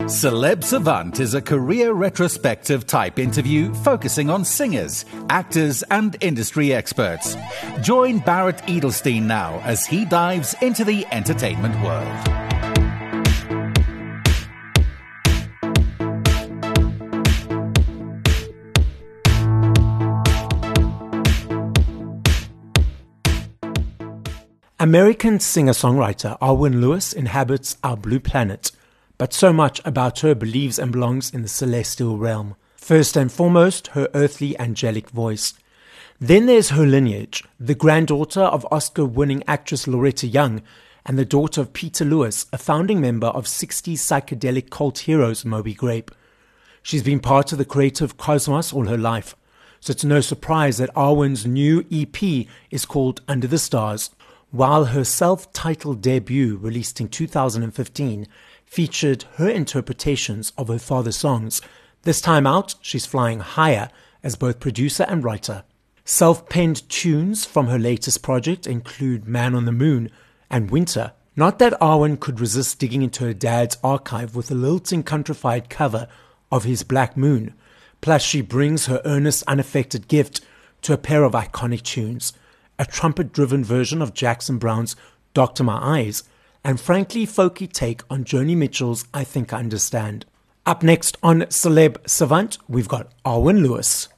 Celeb Savant is a career retrospective type interview focusing on singers, actors, and industry experts. Join Barrett Edelstein now as he dives into the entertainment world. American singer-songwriter Arwen Lewis inhabits our blue planet, but so much about her believes and belongs in the celestial realm. First and foremost, her earthly angelic voice. Then there's her lineage, the granddaughter of Oscar-winning actress Loretta Young and the daughter of Peter Lewis, a founding member of 60s psychedelic cult heroes Moby Grape. She's been part of the creative cosmos all her life, so it's no surprise that Arwen's new EP is called Under the Stars, while her self-titled debut, released in 2015, featured her interpretations of her father's songs. This time out, she's flying higher as both producer and writer. Self-penned tunes from her latest project include Man on the Moon and Winter. Not that Arwen could resist digging into her dad's archive with a lilting countrified cover of his Black Moon. Plus, she brings her earnest, unaffected gift to a pair of iconic tunes, a trumpet-driven version of Jackson Browne's Doctor My Eyes, and frankly folky take on Joni Mitchell's I Think I Understand. Up next on Celeb Savant, we've got Arwen Lewis.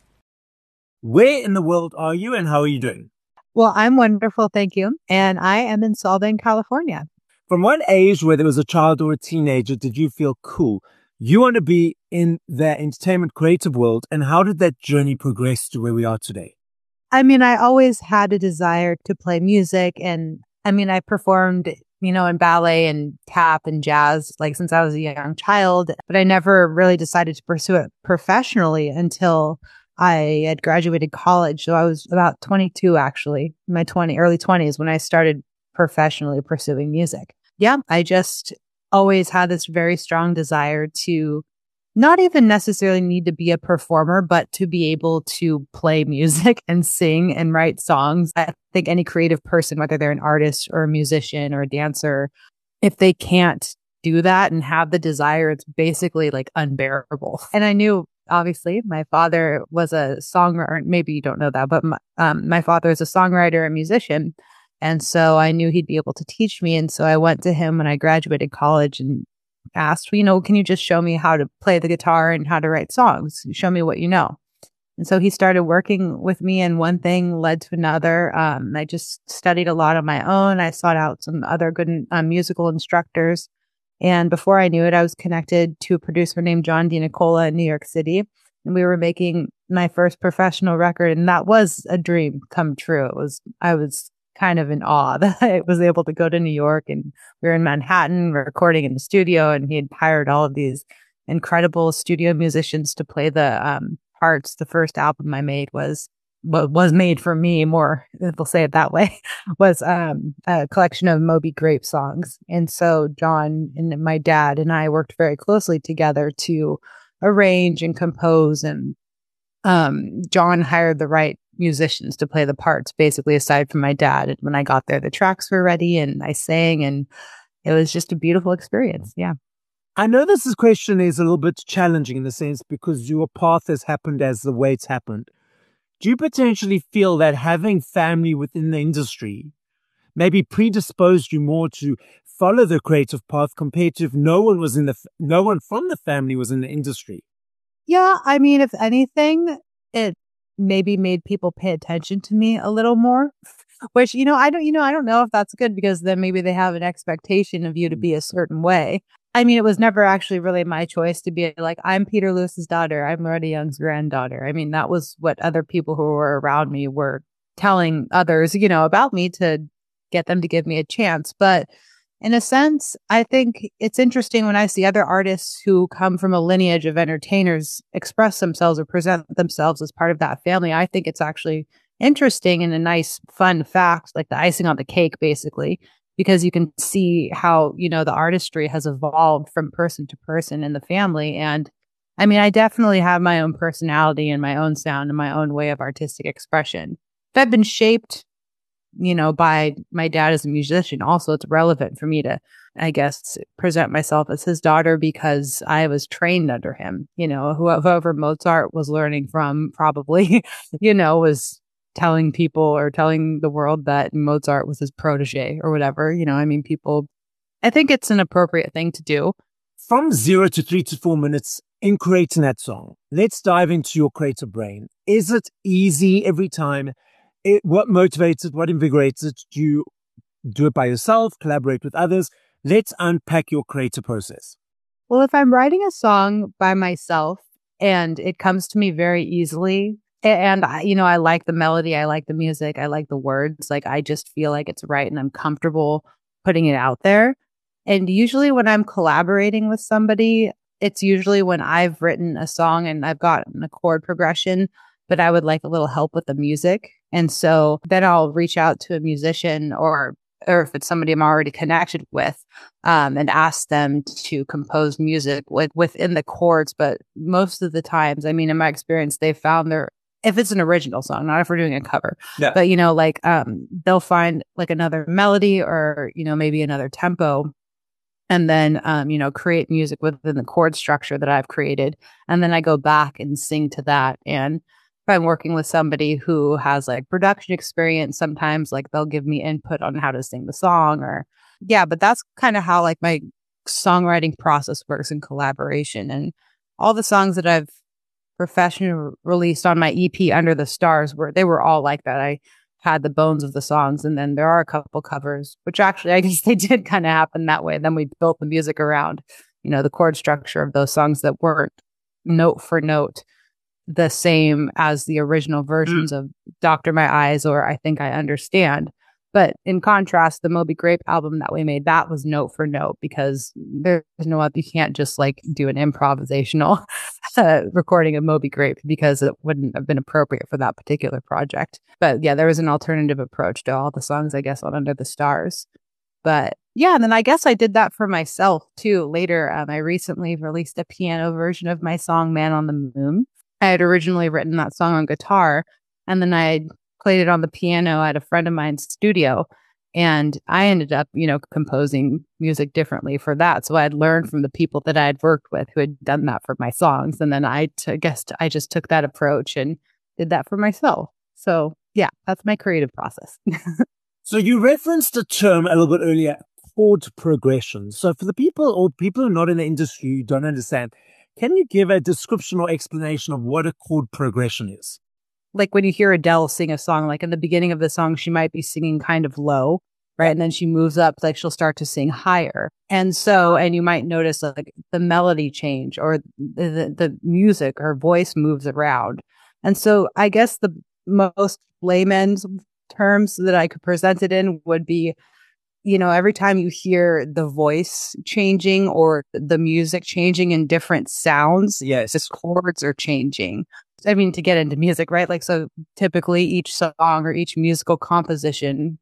Where in the world are you and how are you doing? Well, I'm wonderful, thank you. And I am in Solvang, California. From what age, whether it was a child or a teenager, did you feel cool? You want to be in the entertainment creative world, and how did that journey progress to where we are today? I mean, I always had a desire to play music, and I performed in ballet and tap and jazz, like since I was a young child, but I never really decided to pursue it professionally until I had graduated college. So I was about 22, actually, in my early 20s when I started professionally pursuing music. Yeah, I just always had this very strong desire to not even necessarily need to be a performer, but to be able to play music and sing and write songs. I think any creative person, whether they're an artist or a musician or a dancer, if they can't do that and have the desire, it's basically like unbearable. And I knew, obviously, my father was a songwriter. Maybe you don't know that, but my father is a songwriter and musician. And so I knew he'd be able to teach me. And so I went to him when I graduated college and asked, can you just show me how to play the guitar and how to write songs? Show me what you know. And so he started working with me, and one thing led to another. I just studied a lot on my own. I sought out some other good musical instructors. And before I knew it, I was connected to a producer named John DiNicola in New York City. And we were making my first professional record. And that was a dream come true. I was kind of in awe that I was able to go to New York, and we were in Manhattan recording in the studio, and he had hired all of these incredible studio musicians to play the parts. The first album I made was made for me, more, we'll say it that way, was a collection of Moby Grape songs. And so John and my dad and I worked very closely together to arrange and compose, and John hired the right musicians to play the parts, basically, aside from my dad. And when I got there, the tracks were ready and I sang, and it was just a beautiful experience. Yeah. I know this question is a little bit challenging in the sense because your path has happened as the way it's happened. Do you potentially feel that having family within the industry maybe predisposed you more to follow the creative path compared to if no one from the family was in the industry? Yeah, I mean, if anything, it maybe made people pay attention to me a little more, which, I don't know if that's good, because then maybe they have an expectation of you to be a certain way. I mean, it was never actually really my choice to be like, I'm Peter Lewis's daughter, I'm Loretta Young's granddaughter. I mean, that was what other people who were around me were telling others, about me to get them to give me a chance. But in a sense, I think it's interesting when I see other artists who come from a lineage of entertainers express themselves or present themselves as part of that family. I think it's actually interesting and a nice, fun fact, like the icing on the cake, basically, because you can see how, the artistry has evolved from person to person in the family. And I mean, I definitely have my own personality and my own sound and my own way of artistic expression. If I've been shaped by my dad as a musician, also it's relevant for me to I guess, present myself as his daughter because I was trained under him. Whoever Mozart was learning from probably, was telling people or telling the world that Mozart was his protege or whatever. I think it's an appropriate thing to do. From 0 to 3 to 4 minutes in creating that song, let's dive into your creative brain. Is it easy every time? What motivates it? What invigorates it? Do you do it by yourself, collaborate with others? Let's unpack your creative process. Well, if I'm writing a song by myself and it comes to me very easily, and I like the melody, I like the music, I like the words, like I just feel like it's right and I'm comfortable putting it out there. And usually when I'm collaborating with somebody, it's usually when I've written a song and I've gotten a chord progression, but I would like a little help with the music. And so then I'll reach out to a musician or if it's somebody I'm already connected with, and ask them to compose music within the chords. But most of the times, in my experience, they've found if it's an original song, not if we're doing a cover, yeah. But, they'll find like another melody or, maybe another tempo and then, create music within the chord structure that I've created. And then I go back and sing to that. And if I'm working with somebody who has like production experience, sometimes like they'll give me input on how to sing the song but that's kind of how like my songwriting process works in collaboration. And all the songs that I've professionally released on my EP Under the Stars they were all like that. I had the bones of the songs and then there are a couple covers, which actually I guess they did kind of happen that way. Then we built the music around, the chord structure of those songs that weren't note for note the same as the original versions of Dr. My Eyes or I Think I Understand. But in contrast, the Moby Grape album that we made, that was note for note because there's you can't just like do an improvisational recording of Moby Grape because it wouldn't have been appropriate for that particular project. But yeah, there was an alternative approach to all the songs, I guess, on Under the Stars. But yeah, and then I guess I did that for myself too. Later, I recently released a piano version of my song Man on the Moon. I had originally written that song on guitar, and then I played it on the piano at a friend of mine's studio. And I ended up, composing music differently for that. So I had learned from the people that I had worked with who had done that for my songs. And then I guess I just took that approach and did that for myself. So yeah, that's my creative process. So you referenced the term a little bit earlier, chord progression. So for the people who are not in the industry who don't understand, can you give a description or explanation of what a chord progression is? Like when you hear Adele sing a song, like in the beginning of the song, she might be singing kind of low, right? And then she moves up, like she'll start to sing higher. And you might notice like the melody change or the music, her voice moves around. And so I guess the most layman's terms that I could present it in would be, every time you hear the voice changing or the music changing in different sounds, yes, the chords are changing. To get into music, right? Like, so typically each song or each musical composition,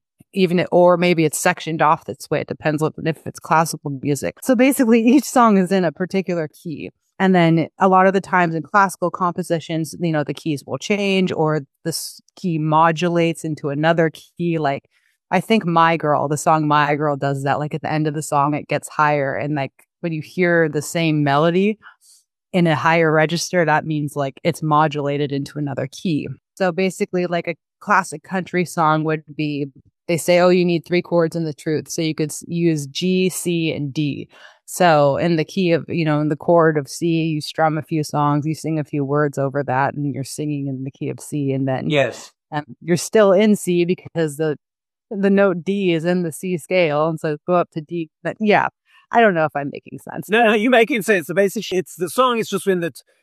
or maybe it's sectioned off this way. It depends on if it's classical music. So basically each song is in a particular key. And then a lot of the times in classical compositions, the keys will change or this key modulates into another key. Like, I think the song My Girl does that. Like at the end of the song, it gets higher. And like when you hear the same melody in a higher register, that means like it's modulated into another key. So basically like a classic country song would be, they say, oh, you need 3 chords in the truth. So you could use G, C, and D. So in the key of, in the chord of C, you strum a few songs, you sing a few words over that, and you're singing in the key of C. And then yes, you're still in C because the note D is in the C scale. And so go up to D. But yeah, I don't know if I'm making sense. No, you're making sense. So basically, it's the song is just when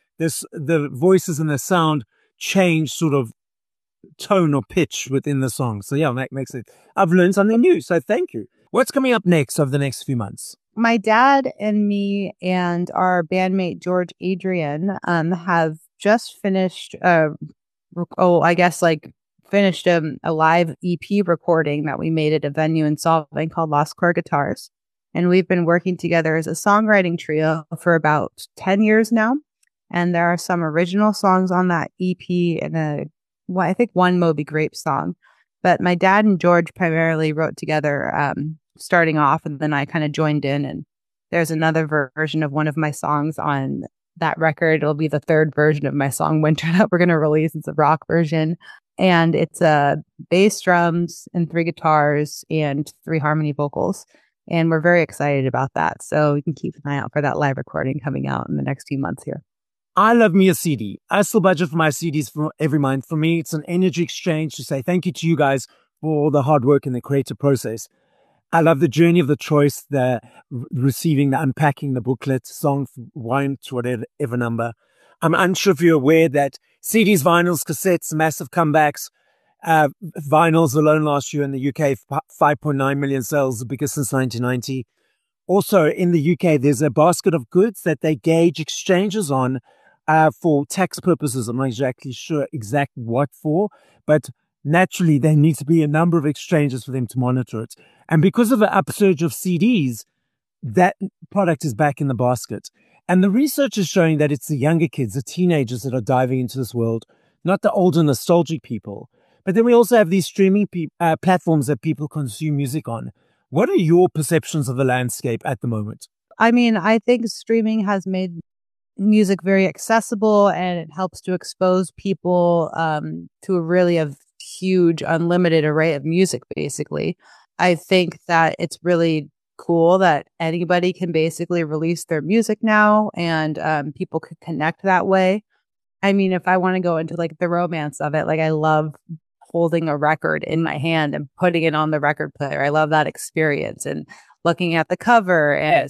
the voices and the sound change sort of tone or pitch within the song. So yeah, makes it. I've learned something new. So thank you. What's coming up next over the next few months? My dad and me and our bandmate George Adrian have just finished finished a live EP recording that we made at a venue in Solvang called Lost Core Guitars. And we've been working together as a songwriting trio for about 10 years now. And there are some original songs on that EP and I think one Moby Grape song. But my dad and George primarily wrote together starting off, and then I kind of joined in, and there's another version of one of my songs on that record. It'll be the third version of my song Winter that we're going to release. It's a rock version, and it's bass, drums, and 3 guitars and 3 harmony vocals. And we're very excited about that. So you can keep an eye out for that live recording coming out in the next few months here. I love me a CD. I still budget for my CDs for every month. For me, it's an energy exchange to say thank you to you guys for all the hard work in the creative process. I love the journey of the choice, the receiving, the unpacking, the booklet, song, 1 to whatever number. I'm unsure if you're aware that CDs, vinyls, cassettes, massive comebacks. Vinyls alone last year in the UK, 5.9 million sales, the biggest since 1990. Also in the UK, there's a basket of goods that they gauge exchanges on for tax purposes. I'm not exactly sure what for, but naturally there needs to be a number of exchanges for them to monitor it. And because of the upsurge of CDs, that product is back in the basket. And the research is showing that it's the younger kids, the teenagers that are diving into this world, not the older nostalgic people. But then we also have these streaming platforms that people consume music on. What are your perceptions of the landscape at the moment? I mean, I think streaming has made music very accessible, and it helps to expose people to a huge, unlimited array of music, basically. I think that it's really cool that anybody can basically release their music now, and people could connect that way. I mean, if I want to go into like the romance of it, like I love holding a record in my hand and putting it on the record player. I love that experience, and looking at the cover and,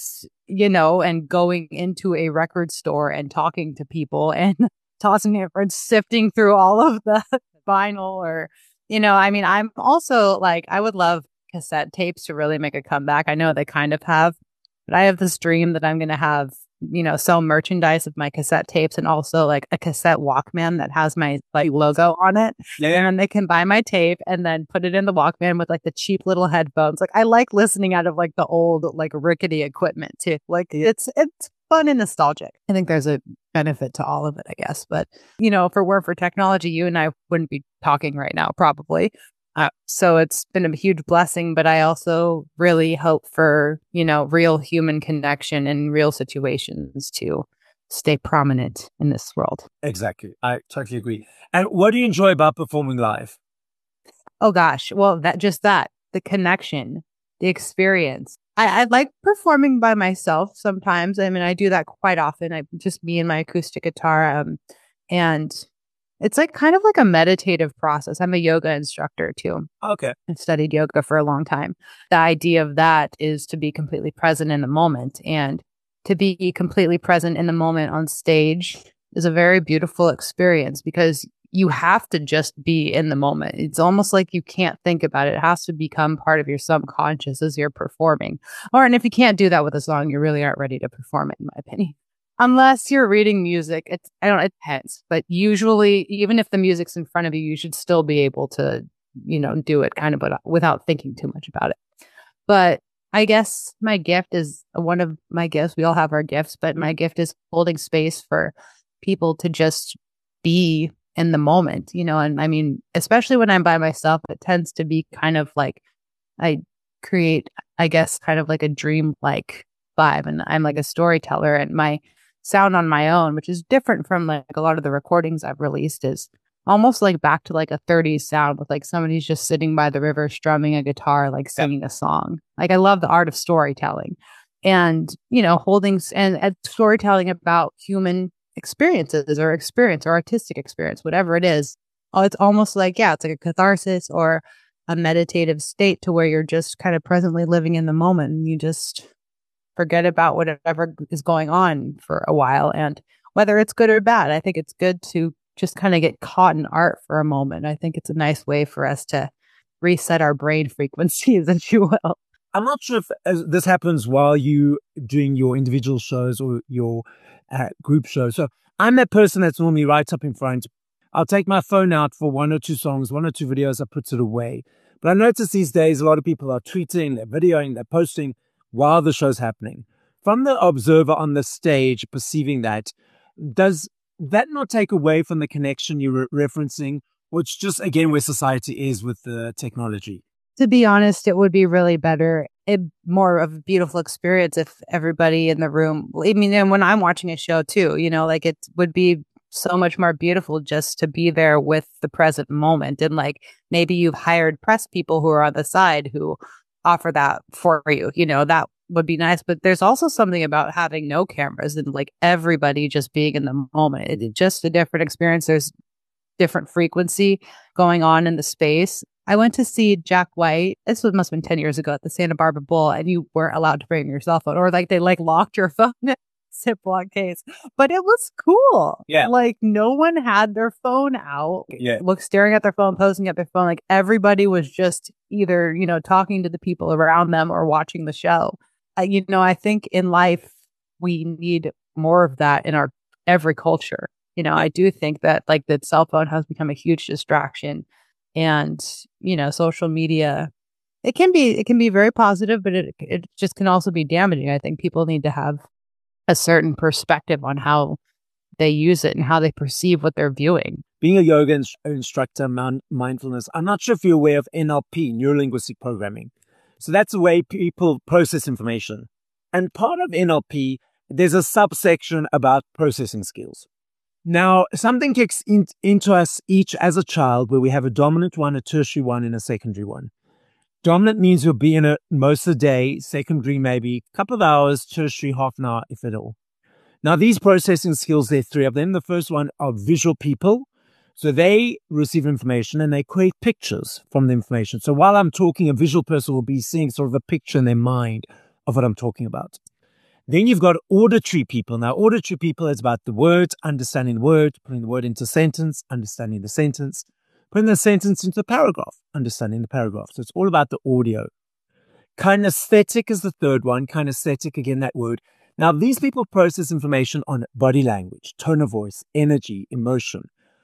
and going into a record store and talking to people and tossing it or sifting through all of the vinyl or, I mean, I'm also like, I would love cassette tapes to really make a comeback. I know they kind of have, but I have this dream that I'm going to have, sell merchandise of my cassette tapes, and also like a cassette Walkman that has my like logo on it. Yeah. And they can buy my tape and then put it in the Walkman with like the cheap little headphones. Like I like listening out of like the old, like rickety equipment too. Like it's fun and nostalgic. I think there's a benefit to all of it, I guess. But, if it weren't for technology, you and I wouldn't be talking right now, probably. So it's been a huge blessing, but I also really hope for, real human connection and real situations to stay prominent in this world. Exactly. I totally agree. And what do you enjoy about performing live? Oh, gosh. Well, the connection, the experience. I like performing by myself sometimes. I mean, I do that quite often. Just me and my acoustic guitar. And it's like kind of like a meditative process. I'm a yoga instructor too. Okay. I've studied yoga for a long time. The idea of that is to be completely present in the moment, and to be completely present in the moment on stage is a very beautiful experience because you have to just be in the moment. It's almost like you can't think about it. It has to become part of your subconscious as you're performing. And if you can't do that with a song, you really aren't ready to perform it, in my opinion. Unless you're reading music, it depends. But usually, even if the music's in front of you, you should still be able to, do it kind of without thinking too much about it. But I guess my gift is one of my gifts. We all have our gifts, but my gift is holding space for people to just be in the moment, and I mean, especially when I'm by myself, it tends to be kind of like I create, I guess, kind of like a dream-like vibe. And I'm like a storyteller, and my sound on my own, which is different from like a lot of the recordings I've released, is almost like back to like a 30s sound with like somebody's just sitting by the river strumming a guitar, like singing a song. Like I love the art of storytelling and, holding and storytelling about human experiences or artistic experience, whatever it is. It's almost like, it's like a catharsis or a meditative state to where you're just kind of presently living in the moment, and you just forget about whatever is going on for a while. And whether it's good or bad, I think it's good to just kind of get caught in art for a moment. I think it's a nice way for us to reset our brain frequencies, if you will. I'm not sure if this happens while you doing your individual shows or your group shows. So I'm that person that's normally right up in front. I'll take my phone out for 1 or 2 songs, 1 or 2 videos, I put it away. But I notice these days a lot of people are tweeting, they're videoing, they're posting while the show's happening. From the observer on the stage perceiving that, does that not take away from the connection you're referencing, which just, again, where society is with the technology? To be honest, it would be really better more of a beautiful experience if everybody in the room, I mean, and when I'm watching a show too, like it would be so much more beautiful just to be there with the present moment. And like maybe you've hired press people who are on the side who offer that for you, that would be nice. But there's also something about having no cameras and like everybody just being in the moment. It's just a different experience. There's different frequency going on in the space. I went to see Jack White. Must have been 10 years ago at the Santa Barbara Bowl, and you weren't allowed to bring your cell phone, or like they like locked your phone in a Ziploc case. But it was cool. Yeah. Like no one had their phone out. Yeah. Staring at their phone, posing at their phone. Like everybody was just either, talking to the people around them or watching the show. I think in life, we need more of that in our every culture. I do think that like the cell phone has become a huge distraction. And, social media, it can be very positive, but it just can also be damaging. I think people need to have a certain perspective on how they use it and how they perceive what they're viewing. Being a yoga instructor, mindfulness, I'm not sure if you're aware of NLP, neuro-linguistic programming. So that's the way people process information. And part of NLP, there's a subsection about processing skills. Now, something kicks into us each as a child where we have a dominant one, a tertiary one, and a secondary one. Dominant means you'll be in it most of the day, secondary maybe a couple of hours, tertiary half an hour, if at all. Now, these processing skills, there are three of them. The first one are visual people. So they receive information and they create pictures from the information. So while I'm talking, a visual person will be seeing sort of a picture in their mind of what I'm talking about. Then you've got auditory people. Now, auditory people is about the words, understanding the word, putting the word into a sentence, understanding the sentence, putting the sentence into a paragraph, understanding the paragraph. So it's all about the audio. Kinesthetic is the third one. Kinesthetic, again, that word. Now, these people process information on body language, tone of voice, energy, emotion,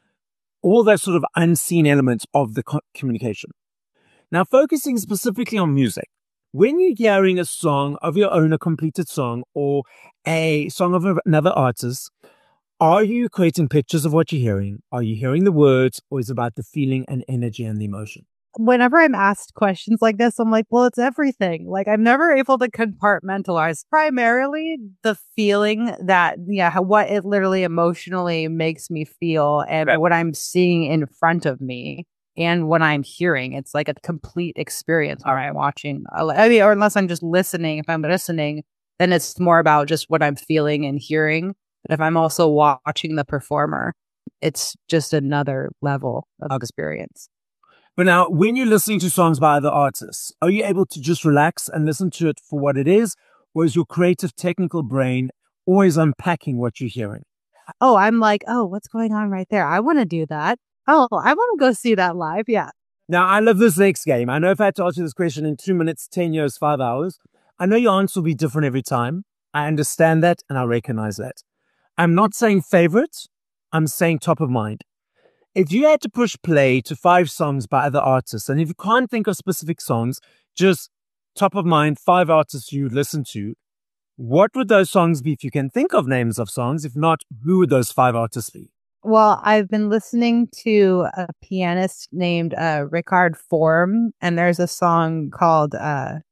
all those sort of unseen elements of the communication. Now, focusing specifically on music. When you're hearing a song of your own, a completed song, or a song of another artist, are you creating pictures of what you're hearing? Are you hearing the words, or is it about the feeling and energy and the emotion? Whenever I'm asked questions like this, I'm like, well, it's everything. Like I'm never able to compartmentalize primarily the feeling that, what it literally emotionally makes me feel and what I'm seeing in front of me. And what I'm hearing, it's like a complete experience. All right, watching, or unless I'm just listening. If I'm listening, then it's more about just what I'm feeling and hearing. But if I'm also watching the performer, it's just another level of experience. But now, when you're listening to songs by other artists, are you able to just relax and listen to it for what it is? Or is your creative, technical brain always unpacking what you're hearing? Oh, I'm like, what's going on right there? I want to do that. Oh, I want to go see that live. Yeah. Now, I love this next game. I know if I had to answer this question in 2 minutes, 10 years, 5 hours, I know your answer will be different every time. I understand that and I recognize that. I'm not saying favorite. I'm saying top of mind. If you had to push play to 5 songs by other artists, and if you can't think of specific songs, just top of mind, 5 artists you listen to, what would those songs be if you can think of names of songs? If not, who would those 5 artists be? Well, I've been listening to a pianist named Richard Form, and there's a song called, a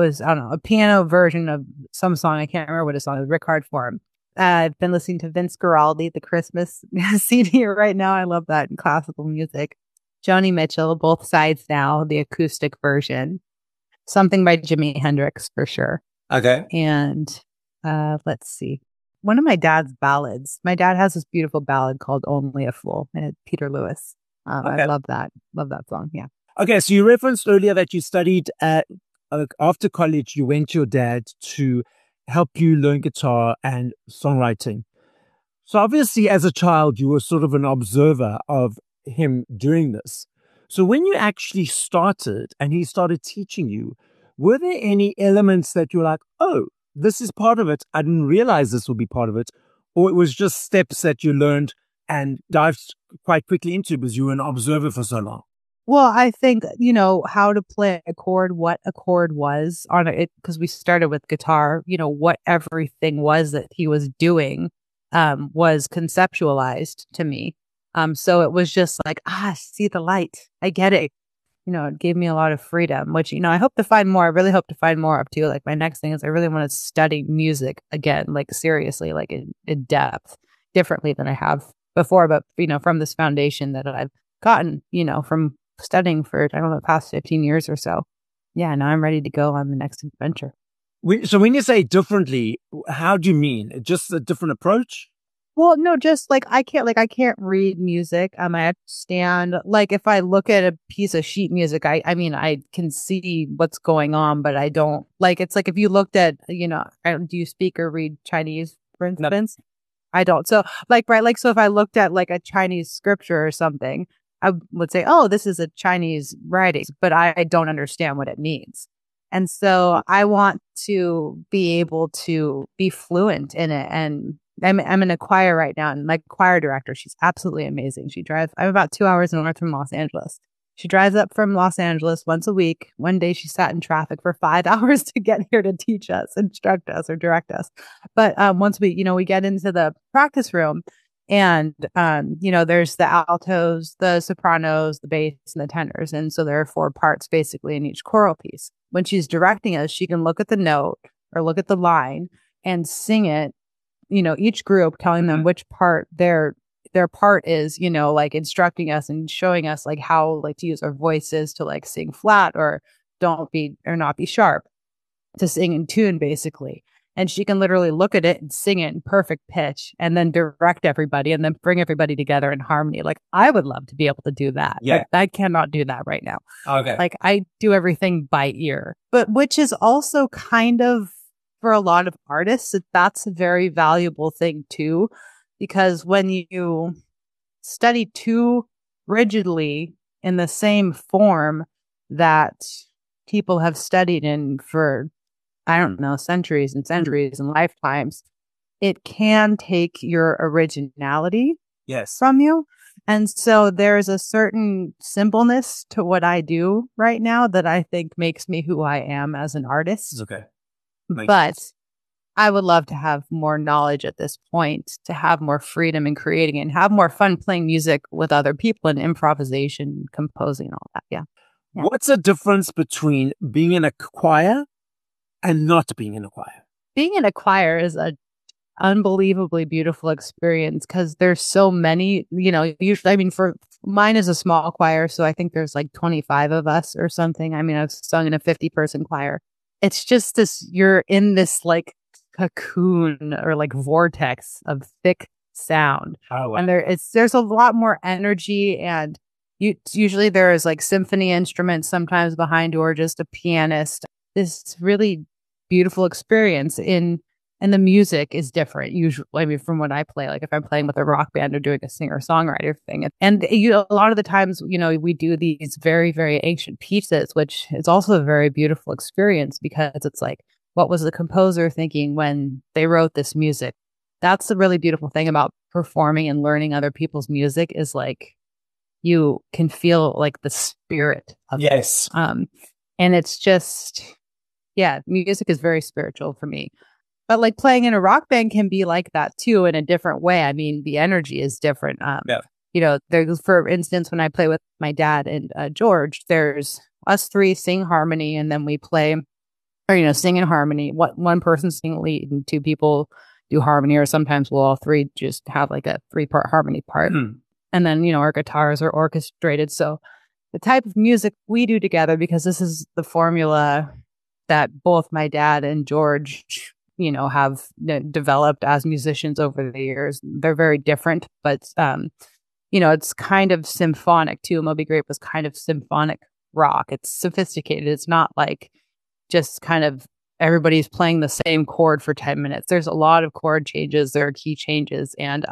piano version of some song. I can't remember what it's on. Richard Form. I've been listening to Vince Guaraldi, the Christmas CD right now. I love that in classical music. Joni Mitchell, Both Sides Now, the acoustic version. Something by Jimi Hendrix for sure. Okay. And let's see. One of my dad's ballads. My dad has this beautiful ballad called Only a Fool, and it's Peter Lewis. I love that. Love that song. Yeah. Okay. So you referenced earlier that you studied after college, you went to your dad to help you learn guitar and songwriting. So obviously as a child, you were sort of an observer of him doing this. So when you actually started and he started teaching you, were there any elements that you were like, oh, this is part of it. I didn't realize this would be part of it. Or it was just steps that you learned and dived quite quickly into because you were an observer for so long? Well, I think, how to play a chord, what a chord was on it, because we started with guitar, what everything was that he was doing was conceptualized to me. So it was just like, see the light. I get it. it gave me a lot of freedom, which, I hope to find more. I really hope to find more of too. Like my next thing is I really want to study music again, like seriously, like in depth, differently than I have before. But, from this foundation that I've gotten, from studying for, I don't know, the past 15 years or so. Yeah, now I'm ready to go on the next adventure. So when you say differently, how do you mean? Just a different approach? Well, no, just like I can't read music. I understand. Like if I look at a piece of sheet music, I mean, I can see what's going on, but I don't like. It's like if you looked at, do you speak or read Chinese, for instance? No. I don't. So like, right, like so if I looked at like a Chinese scripture or something, I would say, oh, this is a Chinese writing, but I don't understand what it means. And so I want to be able to be fluent in it. And I'm in a choir right now, and my choir director, she's absolutely amazing. I'm about 2 hours north from Los Angeles. She drives up from Los Angeles once a week. One day she sat in traffic for 5 hours to get here to teach us, instruct us, or direct us. But once we get into the practice room, and, there's the altos, the sopranos, the bass, and the tenors. And so there are 4 parts basically in each choral piece. When she's directing us, she can look at the note or look at the line and sing it, each group telling them which part their part is, like instructing us and showing us like how like to use our voices to like sing flat or not be sharp, to sing in tune basically. And she can literally look at it and sing it in perfect pitch and then direct everybody and then bring everybody together in harmony. Like I would love to be able to do that. Yeah. I cannot do that right now. Okay. Like I do everything by ear, but which is also kind of for a lot of artists, that's a very valuable thing too, because when you study too rigidly in the same form that people have studied in for, I don't know, centuries and centuries and lifetimes, it can take your originality from you. And so there's a certain simpleness to what I do right now that I think makes me who I am as an artist. Okay. But I would love to have more knowledge at this point, to have more freedom in creating and have more fun playing music with other people and improvisation, composing, and all that. Yeah. What's the difference between being in a choir and not being in a choir? Being in a choir is an unbelievably beautiful experience because there's so many, usually, for mine is a small choir. So I think there's like 25 of us or something. I've sung in a 50-person choir. It's just this, you're in this like cocoon or like vortex of thick sound. Oh, wow. And there's a lot more energy, and usually there is like symphony instruments sometimes behind, or just a pianist. This really beautiful experience and the music is different usually. From what I play, like if I'm playing with a rock band or doing a singer-songwriter thing. And a lot of the times, we do these very, very ancient pieces, which is also a very beautiful experience because it's like, what was the composer thinking when they wrote this music? That's the really beautiful thing about performing and learning other people's music is like, you can feel like the spirit of it. And it's just, music is very spiritual for me. But like playing in a rock band can be like that too, in a different way. The energy is different. There's, for instance, when I play with my dad and George, there's us 3 sing harmony, and then we play, or sing in harmony. One person sing lead and 2 people do harmony, or sometimes we'll all 3 just have like a 3-part harmony part. And then our guitars are orchestrated. So the type of music we do together, because this is the formula that both my dad and George have developed as musicians over the years. They're very different, but, it's kind of symphonic too. Moby Grape was kind of symphonic rock. It's sophisticated. It's not like just kind of everybody's playing the same chord for 10 minutes. There's a lot of chord changes. There are key changes, and,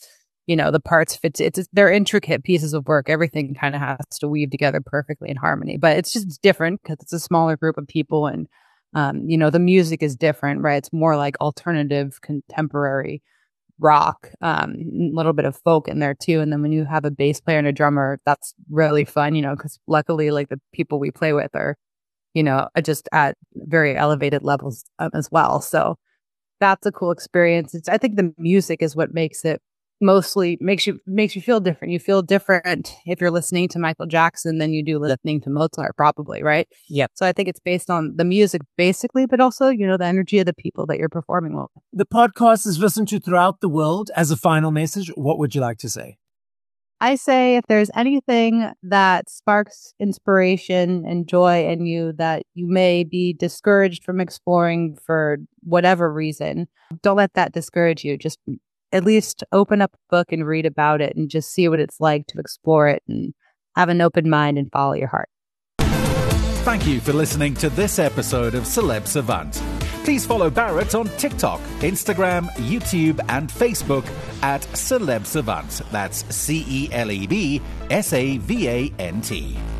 the parts fit. They're intricate pieces of work. Everything kind of has to weave together perfectly in harmony, but it's just different because it's a smaller group of people, and the music is different, right? It's more like alternative, contemporary rock, a little bit of folk in there too. And then when you have a bass player and a drummer, that's really fun, because luckily, like the people we play with are, just at very elevated levels as well. So that's a cool experience. I think the music is what makes it mostly makes you feel different. You feel different if you're listening to Michael Jackson than you do listening to Mozart, probably, right? Yep. So I think it's based on the music basically, but also, the energy of the people that you're performing with. The podcast is listened to throughout the world. As a final message, what would you like to say? I say if there's anything that sparks inspiration and joy in you that you may be discouraged from exploring for whatever reason, don't let that discourage you. Just at least open up a book and read about it and just see what it's like to explore it and have an open mind and follow your heart. Thank you for listening to this episode of Celeb Savant. Please follow Barrett on TikTok, Instagram, YouTube, and Facebook at Celeb Savant. That's CelebSavant.